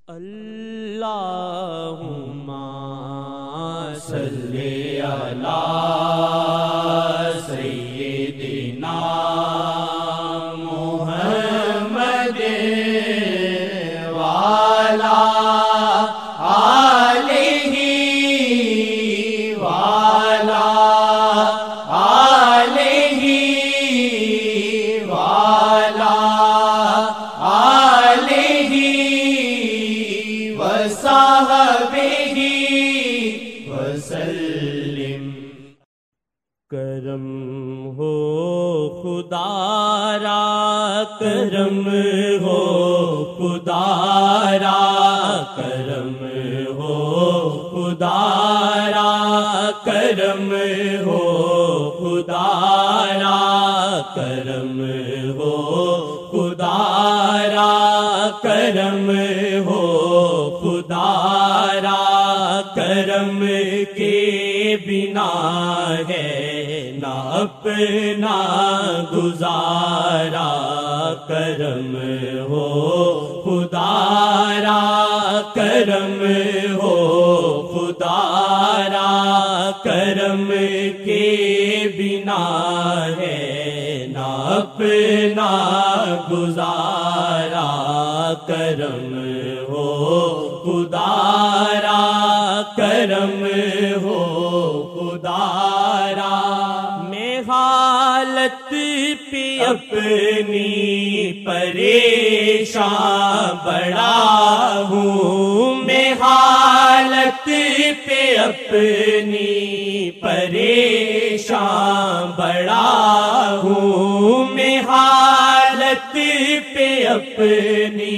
اللہم صلی علی سیدنا محمد وعلی آلہ وعلی آلہ وعلی آلہ وصحبہ وسلم۔ کرم ہو خدا را، کرم ہو خدا را، کرم ہو خدا را، کرم ہو خدا را، کرم ہو خدا را، کرم ہو خدا را، کرم کے بنا ہے نہ اپنا گزارا، کرم ہو خدا را، کرم ہو خدا را، کرم کے بنا ہے نہ اپنا گزارا، کرم ہو خدا را، کرم ہو خدا را۔ میں حالت پہ اپنی پریشان بڑا ہوں، میں حالت پہ اپنی پریشان بڑا ہوں، میں حالت پہ اپنی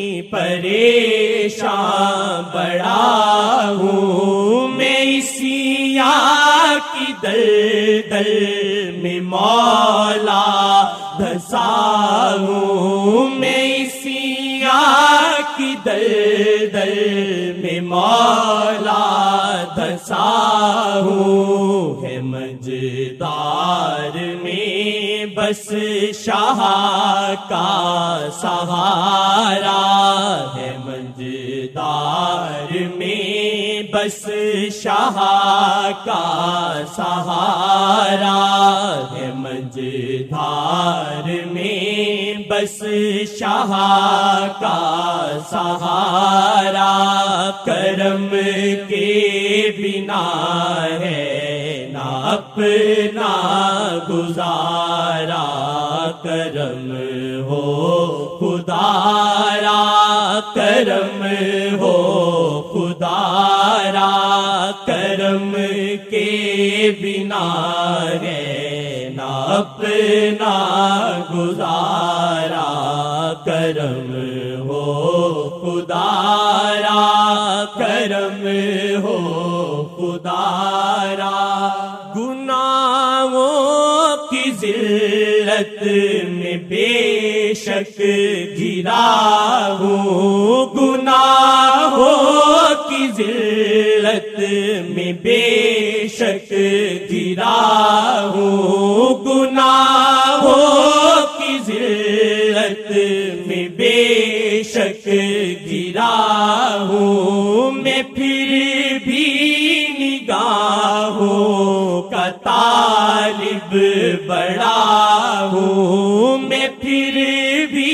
پریشان بڑا ہوں، میں اسی کی دلدل میں مولا دھسا ہوں، میں اسی کی دلدل میں مولا دھسا ہوں، ہے مجدار میں بس شاہ کا سہارا، ہے مجدار میں بس شاہ کا سہارا، ہے مجدار میں بس شاہ کا سہارا، کرم کے بنا ہے نہ اپنا گزارا، کرم ہو خدا را، کرم ہو خدا را، کرم کے بنا ہے نہ اپنا گزارا، کرم ہو خدا را، کرم ہو خدا را۔ گناہوں کی ذلت میں بے شک گرا ہوں، گناہوں کی ذلت میں بے شک گرا ہوں، گناہوں کی ذلت میں بے شک گرا ہوں، میں پھر بھی نگاہوں کا طالب بڑا ہوں، میں پھر بھی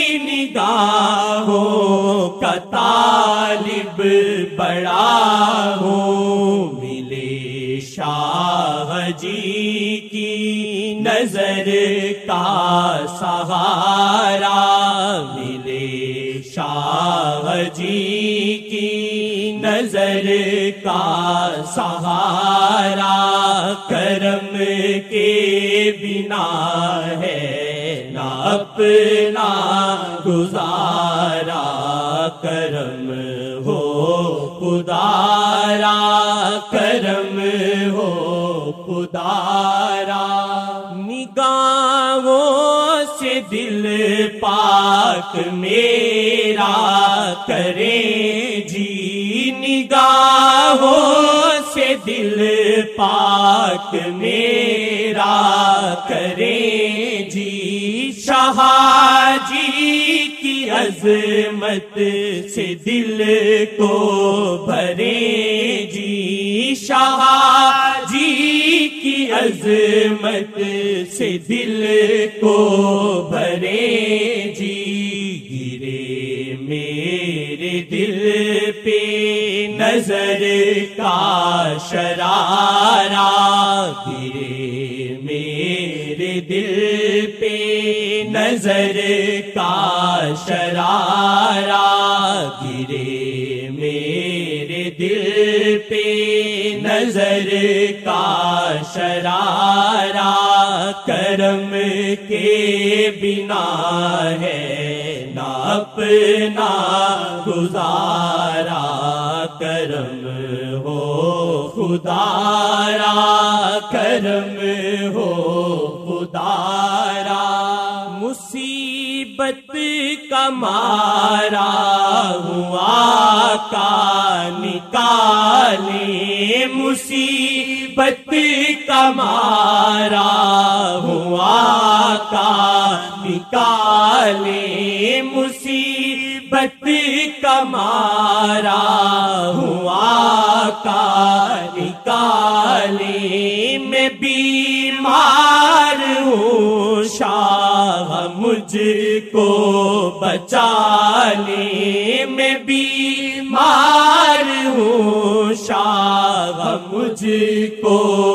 نگاہوں کا طالب بڑا ہوں، ملے شاہ جی کی نظر کا سہارا، ملے شاہ جی کی نظر کا سہارا، کرم کے بنا ہے نہ اپنا گزارا، کرم ہو خدا را، کرم ہو خدا را۔ نگاہوں سے دل پاک میرا کرے جی، نگاہوں سے دل پاک میرا کرے جی، شاہ جی کی عظمت سے دل کو بھرے جی، شاہ جی کی عظمت سے دل کو بھرے جی، گرے میرے دل پہ نظر کا شرارہ، گرے میرے دل پہ نظر کا شرارہ، گرے میرے دل پہ نظر کا شرارہ، کرم کے بنا ہے نہ اپنا گزارا، کرم ہو خدارا، کرم ہو خدارا، مصیبت کا مارا ہوا کا نکالے، مصیبت کا مارا ہوا کا نکالے، مصیبت کا مارا ہوا کا نکالے، میں بیمار ہوں شاہ مجھ کو بچا لے، میں بیمار ہوں شاہ مجھ کو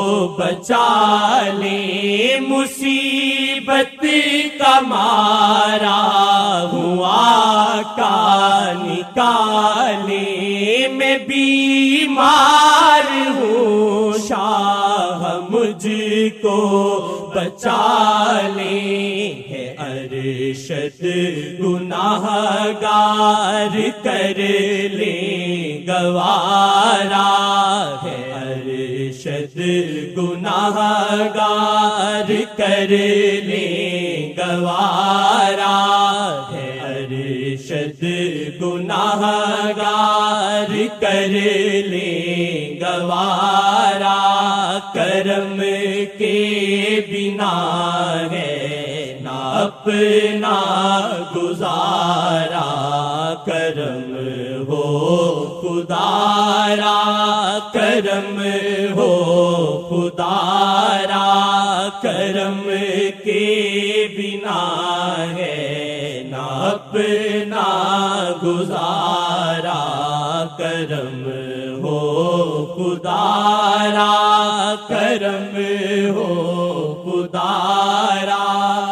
بچا لے، مصیبت کا مارا ہوا کا نکالے، میں بیمار ہوں شاہ مجھ کو بچا لے، ہے ارشد گناہ گار کر لے گوارا، ہے ارشد گناہ گار کر لے گوارا، ہے ارشد گناہ گار کر لے گوارا، کرم کے بنا ہے نہ اپنا گزارا، کرم ہو خدارا، کرم ہو خدارا، کرم کے بنا ہے نہ اپنا گزارا، کرم ہو خدارا، کرم ہو خدارا،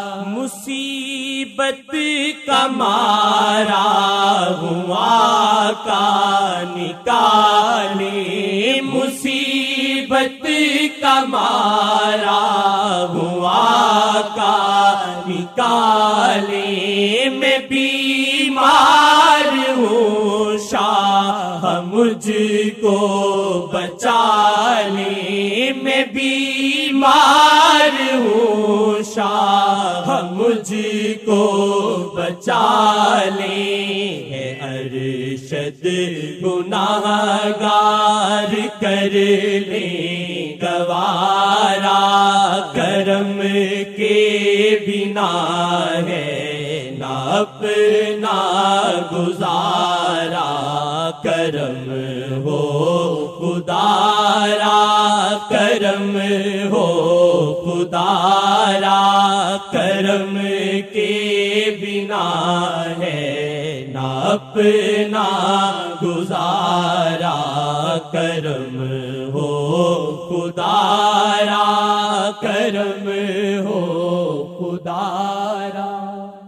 مصیبت کا مارا ہوا کا نکالے، مصیبت کا مارا ہوا کا نکالے، میں بیمار ہوں شاہ مجھ کو بچا لے، میں بیمار ہوں شاہ مجھ کو بچا لے، ہے ارشد گناہ گار کر لے گوارا، کرم کے بنا ہے نہ اپنا گزارا، کرم ہو خدارا، کرم ہو خدارا، کرم کے بنا ہے نہ اپنا گزارا، کرم ہو خدارا، کرم ہو خدارا۔